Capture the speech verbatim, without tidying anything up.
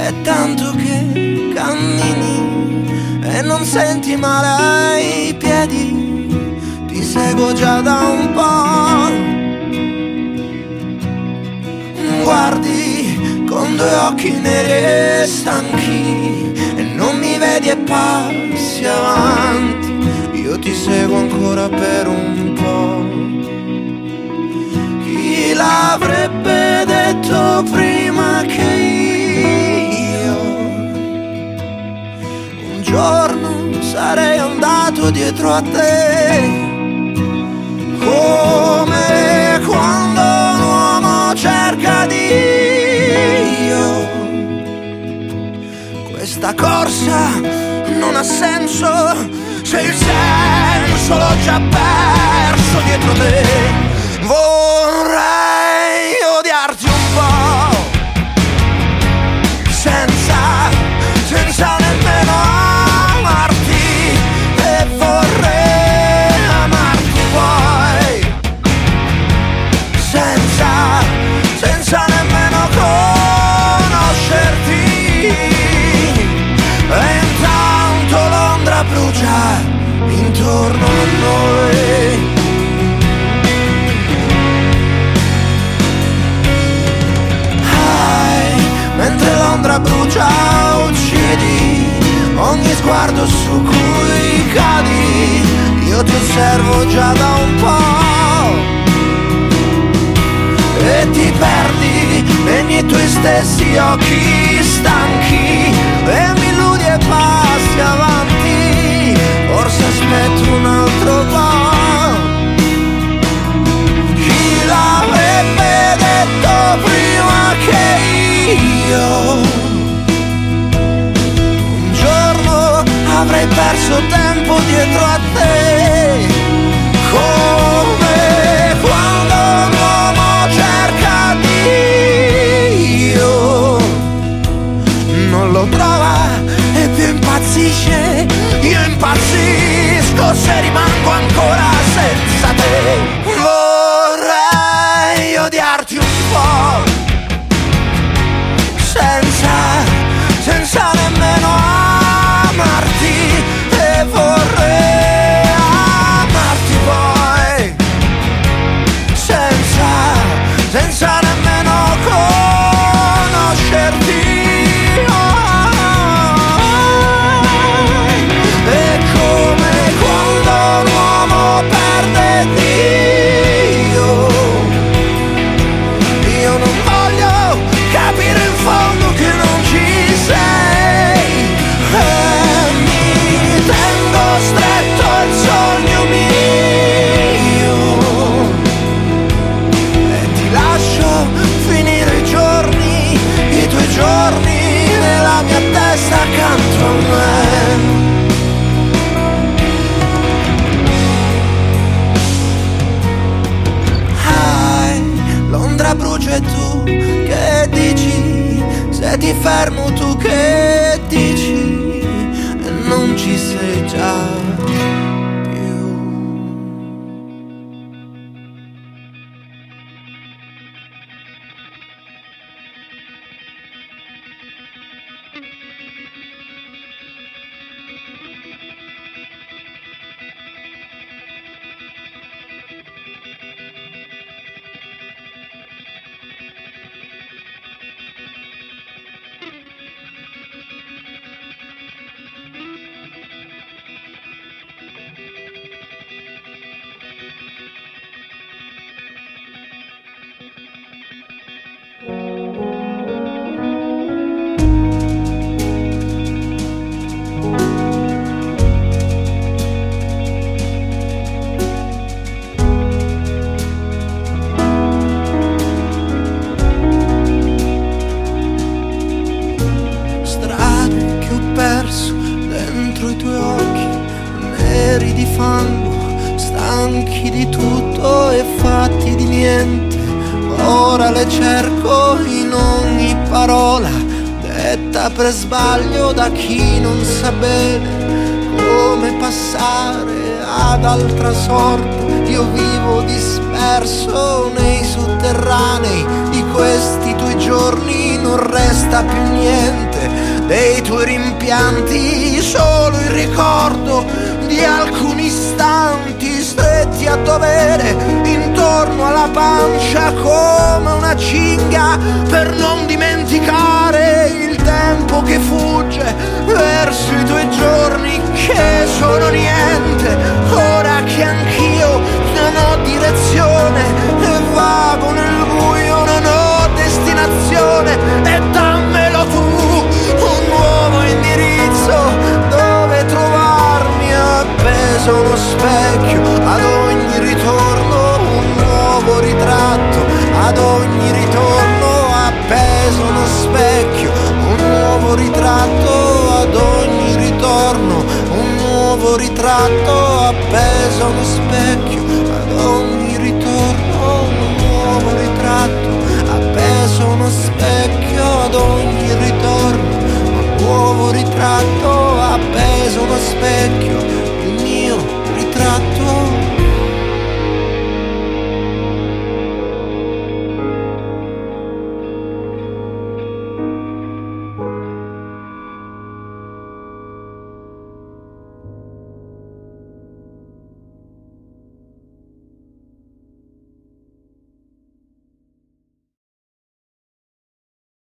è tanto che cammini e non senti male ai piedi, ti seguo già da un po'. Guardi con due occhi neri e stanchi e non mi vedi e passi avanti, io ti seguo ancora per un po'. Chi l'avrebbe detto prima che io un giorno sarei andato dietro a te, come quando un uomo cerca Dio. Questa corsa non ha senso se il senso l'ho già perso dietro te. Vorrei odiarti un po', senza, senza nemmeno amarti, e vorrei amarti poi, senza, senza nemmeno conoscerti. E intanto Londra brucia intorno a noi. Mentre Londra brucia uccidi ogni sguardo su cui cadi, io ti osservo già da un po' e ti perdi negli tuoi stessi occhi stanchi e mi illudi e passi avanti, forse aspetto un altro po'. Chi l'avrebbe detto prima che io un giorno avrei perso tempo dietro a te, come quando un uomo cerca Dio, non lo trova e più impazzisce, io impazzisco se rimango ancora senza te. Vorrei odiarti un po', senza, senza nemmeno amarti, e vorrei amarti poi, senza, senza nemmeno conoscerti. E come quando un uomo perde Dio, io non voglio capire in fondo che non ci sei, e mi tengo stretto al sogno mio e ti lascio finire i giorni, i tuoi giorni nella mia testa accanto a me. Londra brucia e tu che dici? Se ti fermo tu che dici? E non ci sei già stanchi di tutto e fatti di niente. Ora le cerco in ogni parola detta per sbaglio da chi non sa bene come passare ad altra sorte. Io vivo disperso nei sotterranei di questi tuoi giorni, non resta più niente dei tuoi rimpianti, solo il ricordo di alcuni istanti stretti a dovere intorno alla pancia come una cinghia, per non dimenticare il tempo che fugge verso i tuoi giorni che sono niente. Ora che anch'io non ho direzione e vago nel buio, non ho destinazione, e dammelo tu un nuovo indirizzo dove trovarmi, appeso a uno specchio ad ogni ritorno, un nuovo ritratto ad ogni ritorno, appeso a uno specchio, un nuovo ritratto ad ogni ritorno, un nuovo ritratto appeso a uno specchio ad ogni